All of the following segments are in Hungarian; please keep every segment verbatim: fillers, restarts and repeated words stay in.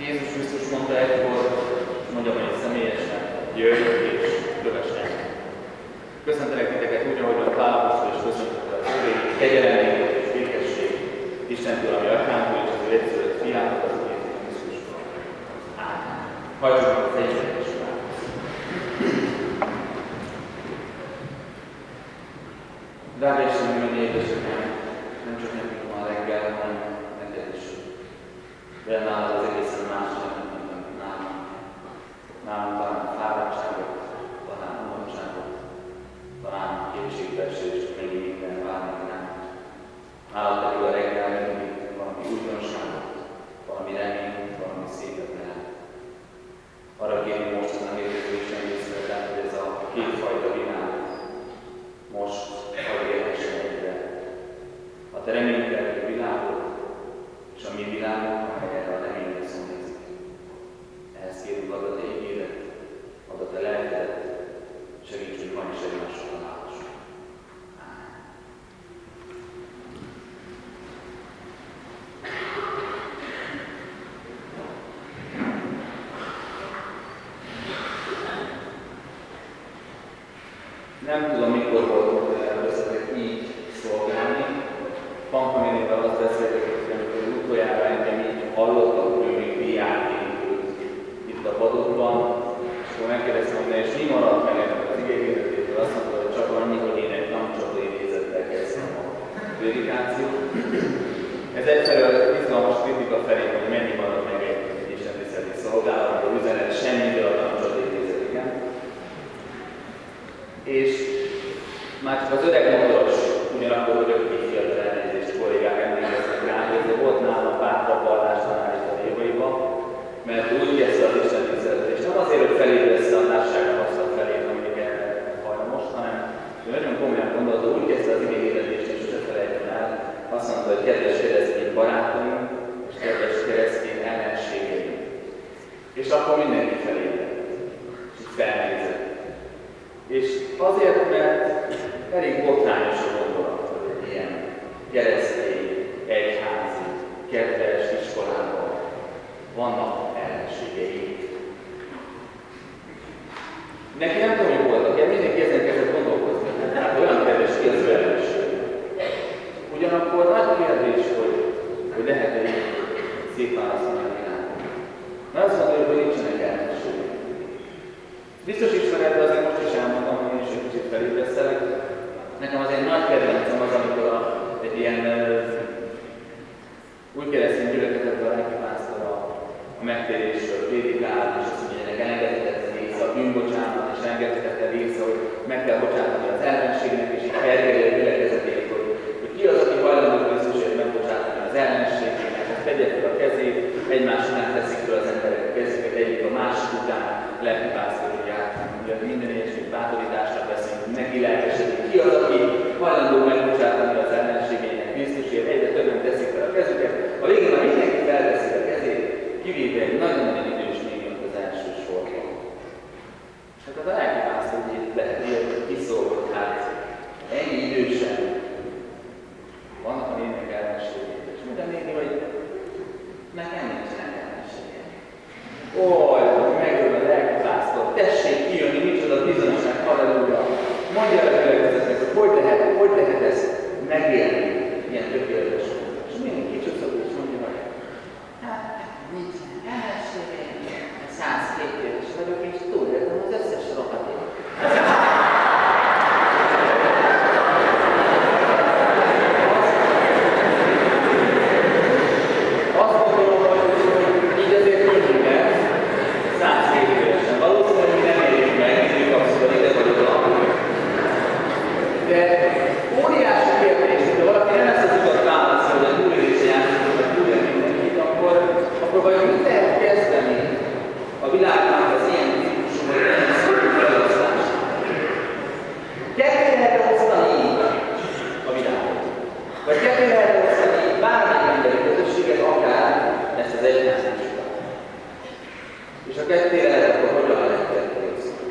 Jézus Krisztus mondta egykor, mondja majd személyesen, jöjj és kövess engem. Köszöntelek titeket úgy, ahogyan Pál apostol is köszöntette az Úrét, kegyelem és békesség Istentől, ami atyánktól és az ő egyszülött fiától, az Úr Jézus Krisztusról. Ámen. Hajtsuk meg a fejünket és imádkozzunk. Drága Istenünk, mennyi édesanyám, nem csak nekünk van reggel, hanem neked is. De nálad az egészen más nem, mint nálunk. Nálunk talán fáradtságot, talán undottságot, talán kétségbeesést, még minden várni nem. Nálad pedig a reggel mindig valami újdonságot, valami reményt, valami szépet lehet. Arra kérni most az emlékezésen készületlen, hogy ez a kétfajta világ most hadd érhessen egyre. A te reménykeltő világot és a mi világunk, amely erre a reményre szomjazik. Ehhez kérünk, add a te ígéret, add a te lelkedet, segíts, hogy ma is egymásra találhassunk. Nem tudom, mikor volt először így szolgálni. Panka nénivel azt beszéltek, hogy utoljára engem így hallottak, hogy ő még diákként ült itt a padokban, és akkor megkérdeztem, hogy ne, és mi maradt meg ennek az igényéletétől, azt mondta, hogy csak annyi, hogy én egy tankcsapda idézettel kezdtem a prédikációt. Ez egyfelől izgalmas kritika felé, hogy mennyi maradt meg egy istentiszteleti szolgálatban, a üzenet semmiből a tankcsapda idézetiken. És már csak az öreg motoros, ugyanakkor örök fiatal elnézést kollégák emlékeztek rá, hogy volt nálam pár tapallás tanár itt a évaiban, mert úgy kezdte az Isten tiszteletet, és nem azért, hogy felébreszte a társaságnak azt a felét, amelyik erre hajlamos, hanem ő nagyon komolyan gondolta, úgy kezdte az ige hirdetést, és sose felejtem el, azt mondta, hogy kedves keresztény barátaim, és kedves keresztény ellenségeim. És akkor mindenki felébredt, és így felnézett. És azért, mert elég botrányos a gondolat, hogy egy ilyen keresztény, egyházi, kedves iskolában vannak ellenségei. Neki nem tudom, hogy voltak, ilyen mindenki ezen kezdett gondolkozni, tehát olyan kedves ki az ő ellenség. Ugyanakkor nagy kérdés, hogy, hogy lehet-e így szétválasztani a világon. Mert azt mondja, hogy nincsenek ellenségek. Biztos ismered, de azért most is elmondom, hogy én is egy kicsit felébresztelek. Nekem az egy nagy kedvencem az, amikor a, egy ilyen uh, új keresztény gyülekezetben a lelkipásztor a, a megtérésről prédikál, és azt mondja, hogy ennek engedhetetlen része a bűnbocsánat, és engedhetetlen része, hogy meg kell bocsátani az ellenségnek, és így felkerül a gyülekezetét, hogy, hogy ki az, aki hajlandó Krisztusért megbocsátani az ellenségének, hogy tegye fel a kezét, egymás után teszik fel az emberek a kezüket, egyik a másik után lelkipásztor, hogy át, minden ilyesmi bátorításra beszélünk, hogy neki lelkesedik. Ki az, aki hajlandó megbocsátani az ellenségének Krisztusért, egyre többen teszik fel a kezüket, a végén már mindenki felteszi a kezét, kivéve egy nagyon-nagyon idős még jött az első sorban. És akkor a lelkipásztor úgy lehet ilyet kiszól, hogy hát ennyi idősen vannak a nének ellenségek, és minden néni, hogy nekem nincsenek ellenségek. Oj, megről a lelkipásztor, tessék kijönni, micsoda bizonyosság, halleluja. Mondja el a gyülekezetnek, hogy hogy lehet, hogy lehet ezt megélni, ilyen tökéletes. És mindig kicsúszok, és mondja, hogy hát, nincsen ellenségek, százkét éves vagyok, és túléltem az összes rohatot. Azt gondolom, hogy így azért mondjuk el, százkét évesen. Valószínűleg nem érjük meg, hogy kapszol ide vagy oda. De óriási kérdés, hogyha valaki nem ezt az utat válasz, hogy a túlélésre járunk, vagy túlél mindenkit, akkor, akkor vajon mit lehet kezdeni a világnak az ilyen típusú, vagy ilyen szorú felosztását? Ketté lehet osztani a világot? Vagy ketté lehet osztani bármilyen emberi közösséget, akár ezt az egyházműsorat? És a kettére lehet, akkor hogyan lehet ketté osztani?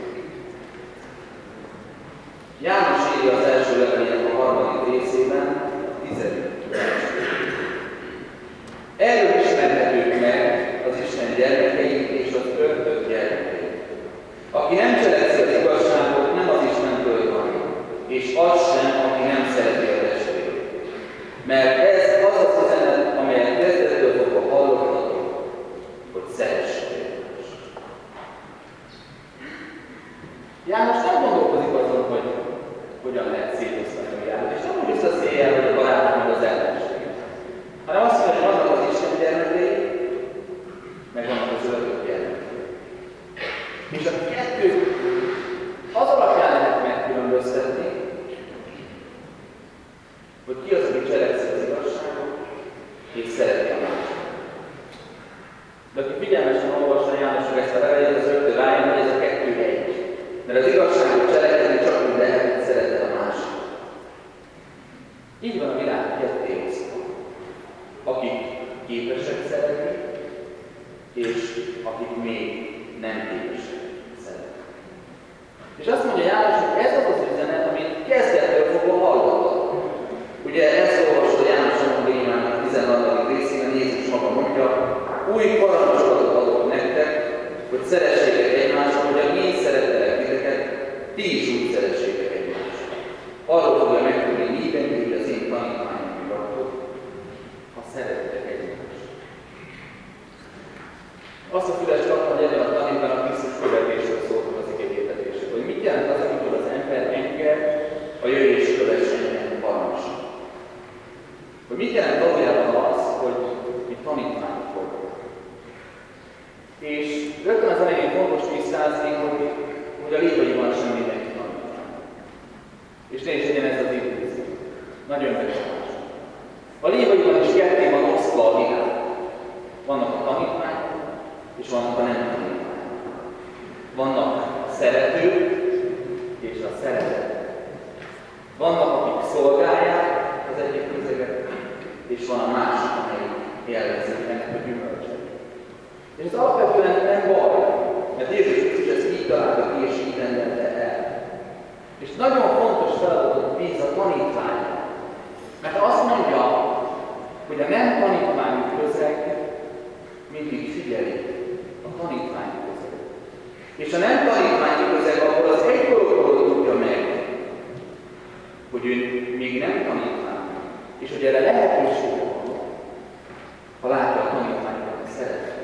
János írja az első levelének a harmadik részében, tizedik. Erről ismerhetők meg az Isten gyermekek, János nem gondolkozik azon, hogy hogyan lehet szétosztani a világot, és nem úgy összeszéljen, hogy a barátok meg az ellenség, hanem azt mondja, hogy vannak az Isten gyermekei, meg vannak az ördög gyermekei. És a kettőt az alapján lehet megkülönböztetni, hogy ki az, aki cselekszi az igazságot, és szereti a másikat. De aki figyelmesen olvassa Jánosnak ezt a levelet, az rögtön rájön, hogy ez a kettő egy. Mert az igazságot cselekedni csak úgy lehet, hogy szereted a másikat. Így van a világ ketté osztva. Akik képesek szeretni, és akik még nem képesek szeretni. És azt mondja János, hogy ez az az üzenet, amit kezdettől fogva hallottak. Ugye ezt olvasod János evangéliumának tizenharmadik részében, Jézus maga mondja, új parancsolatot adok nektek, hogy szeressétek egymást, hogy a én szerettelek titeket, ti is úgy szeressétek egymást. Arról fogja megtudni mindenki, hogy az én tanítványom vagytok, ha szeretitek egymást. Azt a füles kaptam, hogy ebben a tanítban a Krisztus követésről szóltak az igéhirdetések, hogy mit jelent az, amikor az ember enged a jöjj és kövess engem parancsot. Hogy mit jelent valójában az, hogy mi tanítványok vagyunk. És rögtön az elején fontos tisztázni, hogy, hogy a lévaiban sem mindenki tanítvány. És ne is legyen ez az idéző. Nagyon beszélés. A lévaiban is ketté van osztva a világ. Vannak a tanítványok, és vannak a nem tanítványok. Vannak a szeretők, és a szeretetek. Vannak, akik szolgálják az egyik közeget, és van a másik, amely élvezik ennek a gyümölcsét. És ez alapvetően nem baj, mert Jézus Krisztus ezt így találta ki, és így rendelte el. És nagyon fontos feladatot bíz a tanítványra. Mert azt mondja, hogy a nem tanítványi közeg mindig figyeli a tanítványi közeg. És a nem tanítványi közeg akkor az egy dologról tudja meg, hogy ő még nem tanítvány, és hogy erre lehetősége van, ha látja a tanítványokat a szeretet.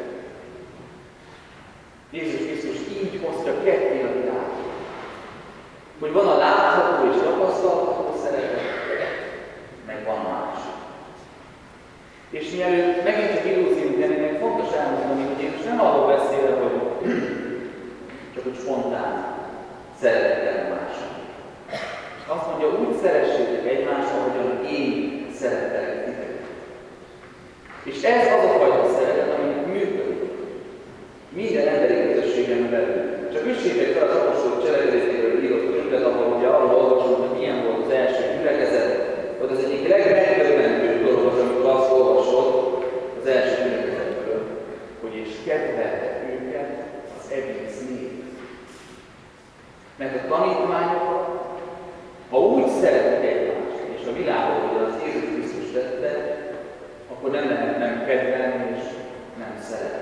Jézus Krisztus így hozta ketté a világot, hogy van a látható és tapasztalható szeretet, meg van más. És mielőtt megint csak illúziót lennének, fontos elmondani, hogy Jézus nem arról beszél, hogy csak úgy spontán szeretettel másra. Azt mondja, úgy szeressétek egymást, ahogyan én szerettelek titeket. És ez az a fajta szeretet, ami működik. Minden emberi közösségen belül. Csak üssétek fel az apostolok cselekedetéből írott könyvet, ahol ugye arról olvasunk, hogy milyen volt az első gyülekezet. Ott az egyik legmegdöbbentőbb dolog az, amikor azt olvasod az első gyülekezetből, hogy és kedvelte őket az egész nép. Mert a tanítványokat, ha úgy szeretik egymást, és a világot, hogy az Jézus Krisztus tette, akkor nem lehet nem kedvelni és nem szeretni.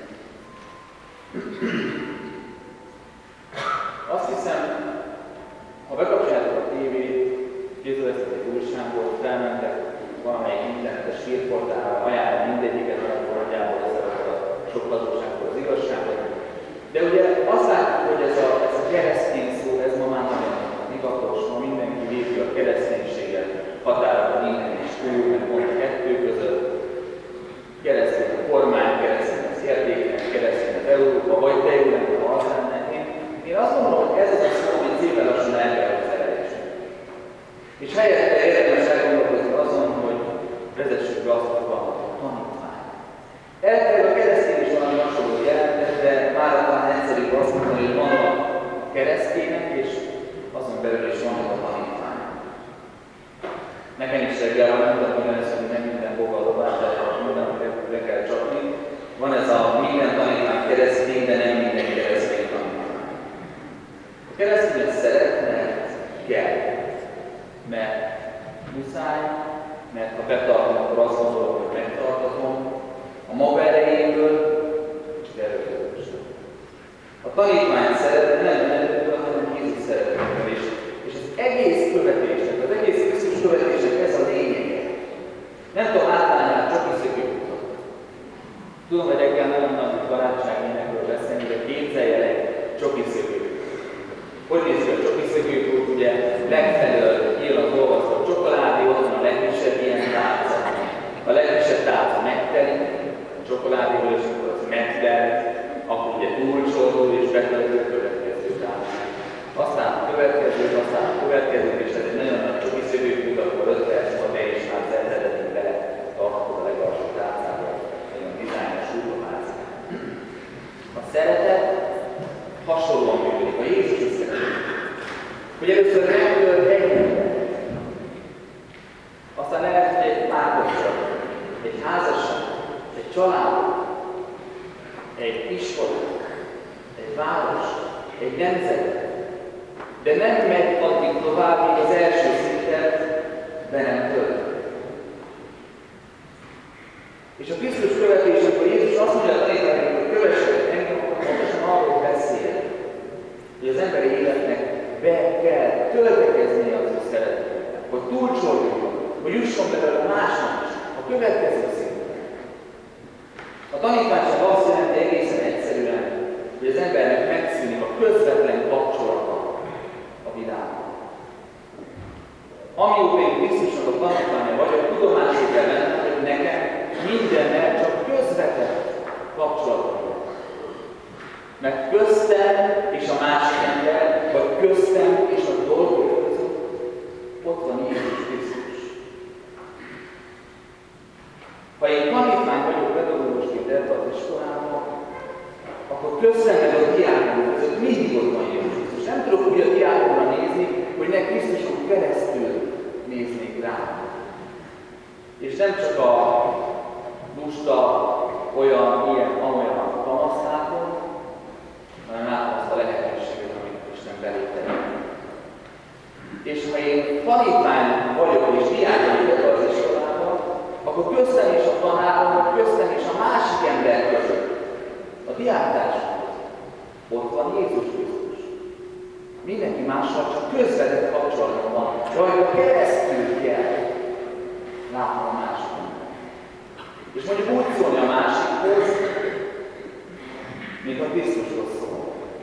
Azt hiszem, ha bekapcsoljátok a tévét, kézzeleztek egy újságot, felmentek valamelyik internetes hírportálra, ajánlom mindegyiket, akkor nagyjából ezeket a sok hazugságból az igazságot. De ugye azt látjuk, hogy ez a, ez a keresztény szó, ez ma már nagyon divatos, ma mindenki védi a kereszténységet határokon innen és túl, meg pont a kettő között. Keresztény a kormány, keresztény az értéknek, keresztény az Európa, vagy te jó lenne, ha az lenne. Én, én azt gondolom, hogy ez az a szó, hogy szépen lassan el kell, hogy felejtsünk. És helyette érdemes elgondolkozni azon, hogy vezessük be azt, hogy van a tanítvány. Elterül a keresztény is valami hasonlót jelentett, de már talán egyszerűbb azt mondani, hogy vannak keresztények, és azon belül is vannak a tanítványok. Nekem is reggel van, nem tudom, hogy nem minden boga a dobás, de mindenki le kell csapni. Van ez a minden tanítvány keresztény, de nem minden keresztény tanítvány. A keresztényet szeret, mert kell. Mert muszáj, mert ha betartom, akkor azt gondolom, hogy megtartatom. A maga erejéből, és erőből. A tanítványt szeretne, nem erőből, hanem Jézus szeretetből is. És az egész követésnek, az egész Krisztus követésnek ez a lényege. Nem tudom átállni át csak iszökő utat. Tudom, hogy reggel nagyon nagy barátság énekről beszélni, de képzeljenek csak iszökő. Hogy néz ki a csokiszögőkút, ugye legfelől ír az olvasva a csokoládé, ott van a legkisebb ilyen tálca. A legkisebb tálca megtelik, a csokoládéból, és akkor az megtelt, akkor ugye túlcsordul és betöltő a következő tálcát. Aztán a következő, aztán a következő, és ez egy nagyon nagy csokiszögőkút, akkor öt perc van be, és már az eredetén bele tartod a legalsó tálcába. Nagyon dizájnos útlomáz. A szeretet hasonlóan működik. A Jézus szeretet. Hogy először megtölt egy embert, aztán lehet, hogy egy párkapcsolat, egy házasság, egy család, egy iskola, egy város, egy nemzet, de nem megy addig tovább, míg az első szintet be nem tölt. És a Krisztus követés, amikor Jézus azt mondja a tanítványoknak, hogy kövessetek engem, akkor pontosan arról beszél, hogy az emberi életnek be kell töltekeznie az ő szeretetét, hogy túlcsorguljon, hogy jusson belőle másnak is, a következő szinten. A tanítványság azt jelenti egészen egyszerűen, hogy az embernek megszűnik a közvetlen kapcsolata a világban. Amióta én Krisztusnak a tanítványa vagyok, tudomásul kell vennem, hogy nekem mindennel csak közvetett kapcsolatom van. Mert köztem és a másik ember, vagy köztem és a dolgok között ott van Jézus Krisztus. Ha én tanítvány vagyok pedagógusként ebbe az iskolában, akkor köztem meg a diákon között mindig ott van Jézus Krisztus. Nem tudok úgy a diákonra nézni, hogy ne Krisztuson keresztül néznék rá. És nem csak a lusta, olyan, ilyen, amolyan kamaszt látom, hanem látom azt a lehetőséget, amit Isten belépte. És ha én tanítvány vagyok és diák vagyok az iskolában, akkor köztem és a tanárom, vagy köztem és a másik ember között, a diáktársam, ott van Jézus Krisztus. Mindenki mással csak közvetett kapcsolatban van, rajta keresztül kell látnom a másikon. És mondjuk úgy szólni a másikhoz, mint a Krisztushoz szól.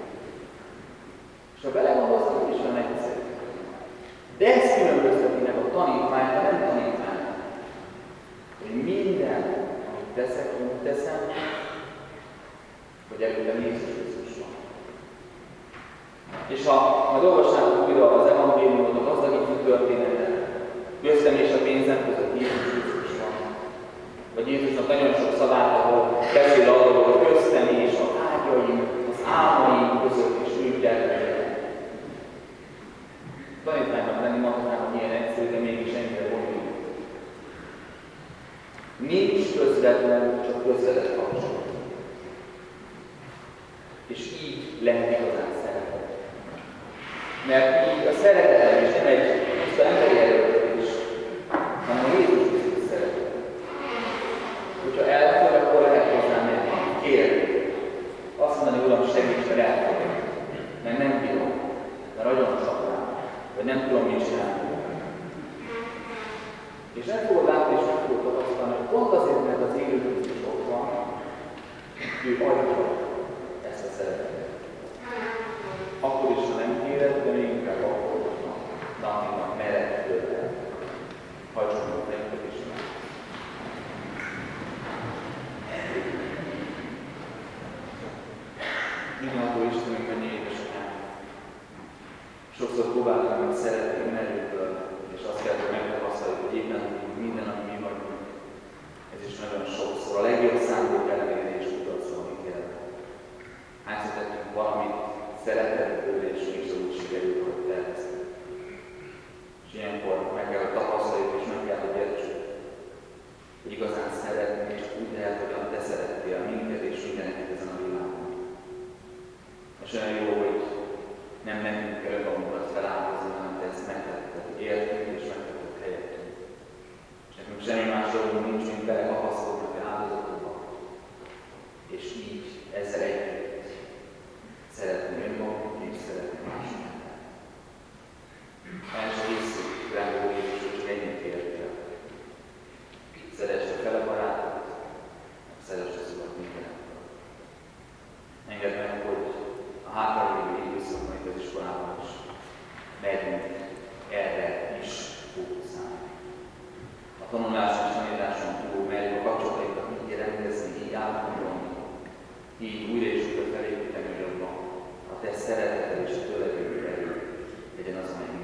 És ha belegondolsz, úgy is van egyszerű. De ez különbözteti meg a tanítványt, a nem tanítványt. Hogy minden, amit teszek, úgy teszem, hogy előttem Jézus Krisztus van. És ha majd olvasnátok újra az evangéliumot, a gazdagító történetet, köztem és a pénzem között Jézus Krisztus van. Vagy Jézusnak nagyon sok szavát, ahol beszél arról, hogy köztem és a ágyaim, az álmaim között is úgy kell legyen. Tanítványnak lenni mondhatnám, hogy milyen egyszerű, de mégis ennyire bonyolult. Nincs közvetlen, csak közvetett kapcsolat. És így lehet igazán szeretet. Mert így a szeretetem is nem egy puszta emberi erőltetés, hanem a Jézus Krisztus szeretet. Hogyha elfogy, akkor lehet hozzám menni. Kérni. Azt mondani, Uram, segíts, mert elfogy. Mert nem bírom. Mert nagyon csak rám. Vagy nem tudom, mit csinálni. És nem fogod látni, és nem fogod tapasztalni, hogy pont azért, mert az élő Krisztus ott van, ő adja ezt a szeretetet. Akkor is, ha nem kéred, de még inkább akkor, de aminek mered tőle. Hajtsunk nektek is meg. Mindenható Istenünk, mennyi édesanyám. Sokszor próbáltam meg szeretni önerőből, és azt kell, hogy megtapasztaljuk, hogy éppen minden, ami mi vagyunk. Ez is nagyon sokszor. A legjobb szándék ellenére is kudarcolni kell. Hányszor tettünk valamit szeretetből, és mégsem úgy sikerült, hogy terveztük. És ilyenkor meg kell, hogy tapasztaljuk, és meg kell, hogy értsük, hogy igazán szeretni, és úgy lehet, hogy te szerettél minket és mindeneket ezen a világon. És olyan jó, hogy nem nekünk kell önmagunkat feláldozni, hanem te ezt megtetted, értünk és megtetted helyettünk. És nekünk semmi más dolgunk nincs, mint belekapaszkodni a áldozatokba. És így ezzel együtt szeretni önmagunk és szeretni másokat. El sem hiszük, drága Jézus, hogy csak ennyit értél. Szeresd a fele barátot, szeresd az Urat mindenkor. Engedd meg, hogy a hátralévő időszakban itt az iskolában így újra és újra felépíteni jobban a te szereteted és a tőled jövő erő legyen az, amely